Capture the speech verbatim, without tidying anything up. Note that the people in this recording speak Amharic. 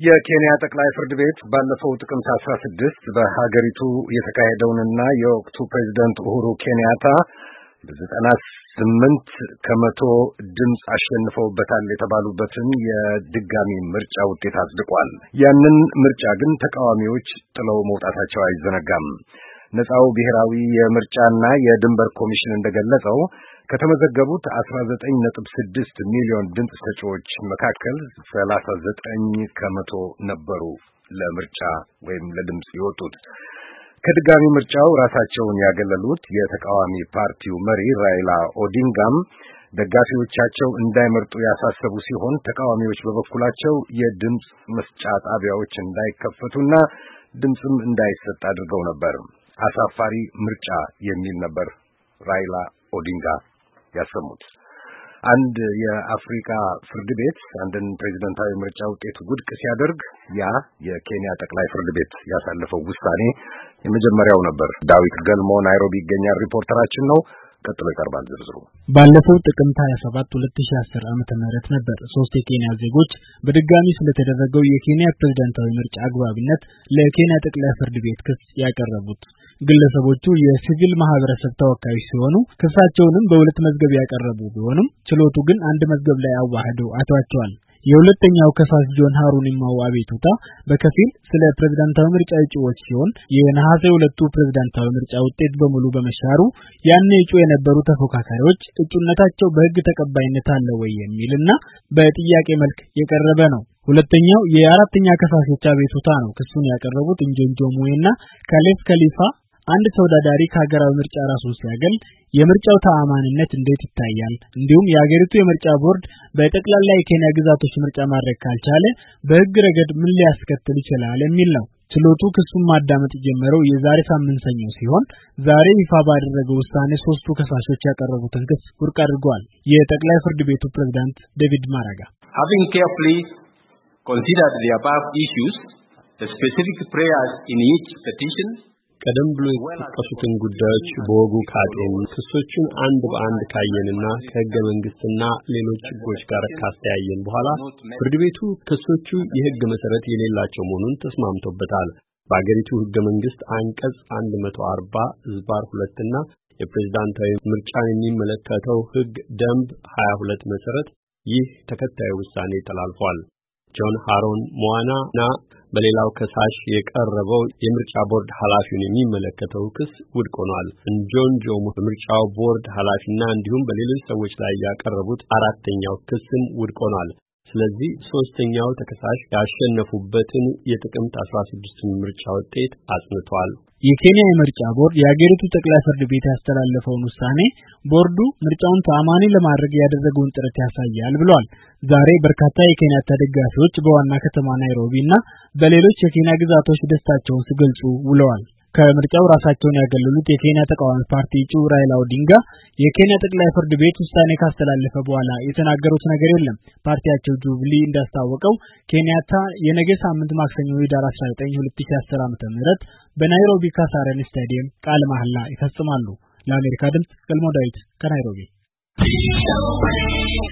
የኬንያ ጠቅላይ ፍርድ ቤት ባለፈው ጥቅምት አስራ ስድስት በሀገሪቱ የተካሄደውንና የወቅቱ ፕሬዝዳንት ኡሁሩ ኬንያታ በዘጠና ስምንት ከመቶ ድምፅ አሸንፈውበታል የተባሉበትን የድጋሚ ምርጫ ውጤት አጽድቋል። ያንን ምርጫ ግን ተቃዋሚዎች ጥለው መውጣታቸው አይዘነጋም። ነፃው ብሔራዊ የምርጫና የድንበር ኮሚሽን እንደገለጸው ከተመዘገቡት አስራ ዘጠኝ ነጥብ ስድስት ሚሊዮን ድምፅ ሰጪዎች መካከል ሰላሳ ዘጠኝ ከመቶ ነበሩ ለምርጫ ወይም ለድምፅ የወጡት። ከድጋሚ ምርጫው ራሳቸውን ያገለሉት የተቃዋሚ ፓርቲው መሪ ራይላ ኦዲንጋም ደጋፊዎቻቸው እንዳይመርጡ ያሳሰቡ ሲሆን ተቃዋሚዎች በበኩላቸው የድምፅ መስጫ ጣቢያዎች እንዳይከፈቱና ድምፅም እንዳይሰጥ አድርገው ነበር። አሳፋሪ ምርጫ የሚል ነበር ራይላ ኦዲንጋ ያሰሙት። አንድ የአፍሪካ ፍርድ ቤት አንድን ፕሬዝዳንታዊ ምርጫ ውጤት ውድቅ ሲያደርግ ያ የኬንያ ጠቅላይ ፍርድ ቤት ያሳለፈው ውሳኔ የመጀመሪያው ነበር። ዳዊት ገልሞ ናይሮቢ ይገኛል፣ ሪፖርተራችን ነው። ቀጥሎ ይቀርባል ዝርዝሩ። ባለፈው ጥቅምት ሃያ ሰባት ሁለት ሺህ አስር ዓመተ ምህረት ነበር ሶስት የኬንያ ዜጎች በድጋሚ ስለተደረገው የኬንያ ፕሬዝዳንታዊ ምርጫ አግባብነት ለኬንያ ጠቅላይ ፍርድ ቤት ክስ ያቀረቡት። ግለሰቦቹ የሲቪል ማህበረሰብ ተወካዮች ሲሆኑ ክሳቸውንም በሁለት መዝገብ ያቀረቡ ቢሆንም ችሎቱ ግን አንድ መዝገብ ላይ አዋህዶ አቷቸዋል። የሁለተኛው ከሳሽ ጆን ሃሩኒማው አቤቱታ በከፊል ስለ ፕሬዝዳንታዊ ምርጫ እጩዎች ሲሆን የነሐሴ ሁለቱ ፕሬዝዳንታዊ ምርጫ ውጤት በሙሉ በመሻሩ ያኔ እጩ የነበሩ ተፎካካሪዎች እጩነታቸው በሕግ ተቀባይነት አለ ወይ የሚልና በጥያቄ መልክ የቀረበ ነው። ሁለተኛው የአራተኛ ከሳሾች አቤቱታ ነው። ክሱን ያቀረቡት እንጆንጆ ሙዌና ካሌፍ ከሊፋ አንድ ተወዳዳሪ ከሀገራዊ ምርጫ ራሱን ሲያገል የምርጫው ተአማንነት እንዴት ይታያል፣ እንዲሁም የሀገሪቱ የምርጫ ቦርድ በጠቅላላ የኬንያ ግዛቶች ምርጫ ማድረግ ካልቻለ በሕግ ረገድ ምን ሊያስከትል ይችላል የሚል ነው። ችሎቱ ክሱን ማዳመጥ የጀመረው የዛሬ ሳምንት ሰኞ ሲሆን ዛሬ ይፋ ባደረገው ውሳኔ ሶስቱ ከሳሾች ያቀረቡትን ክስ ውድቅ አድርጓል። የጠቅላይ ፍርድ ቤቱ ፕሬዝዳንት ዴቪድ ማራጋ Having carefully considered the above issues, the specific prayers in each petition ቀደም ብሎ የተጠቀሱትን ጉዳዮች በወጉ ካጤን ክሶቹን አንድ በአንድ ካየንና ከሕገ መንግስትና ሌሎች ሕጎች ጋር ካስተያየን በኋላ ፍርድ ቤቱ ክሶቹ የሕግ መሰረት የሌላቸው መሆኑን ተስማምቶበታል። በአገሪቱ ሕገ መንግስት አንቀጽ መቶ አርባ ዝባር ሁለት እና የፕሬዝዳንታዊ ምርጫን የሚመለከተው ሕግ ደንብ ሀያ ሁለት መሰረት ይህ ተከታዩ ውሳኔ ተላልፏል። ጆን ሃሮን ሞዋናና በሌላው ከሳሽ የቀረበው የምርጫ ቦርድ ኃላፊውን የሚመለከተው ክስ ውድቅ ሆኗል። እንጆንጆ በምርጫው ቦርድ ኃላፊና እንዲሁም በሌሎች ሰዎች ላይ ያቀረቡት አራተኛው ክስም ውድቅ ሆኗል። ስለዚህ ሶስተኛው ተከሳሽ ያሸነፉበትን የጥቅምት አስራ ስድስት ምርጫ ውጤት አጽንቷል። የኬንያ የምርጫ ቦርድ የሀገሪቱ ጠቅላይ ፍርድ ቤት ያስተላለፈውን ውሳኔ ቦርዱ ምርጫውን ተአማኒ ለማድረግ ያደረገውን ጥረት ያሳያል ብሏል። ዛሬ በርካታ የኬንያ ደጋፊዎች በዋና ከተማ ናይሮቢና በሌሎች የኬንያ ግዛቶች ደስታቸውን ሲገልጹ ውለዋል። ከምርጫው ራሳቸውን ያገለሉት የኬንያ ተቃዋሚ ፓርቲ እጩ ራይላ ኦዲንጋ የኬንያ ጠቅላይ ፍርድ ቤት ውሳኔ ካስተላለፈ በኋላ የተናገሩት ነገር የለም። ፓርቲያቸው ጁብሊ እንዳስታወቀው ኬንያታ የነገ ሳምንት ማክሰኞ ህዳር አስራ ዘጠኝ ሁለት ሺህ አስር ዓመተ ምህረት በናይሮቢ ካሳረን ስታዲየም ቃለ መሐላ ይፈጽማሉ። ለአሜሪካ ድምጽ ገልሞ ዳዊት ከናይሮቢ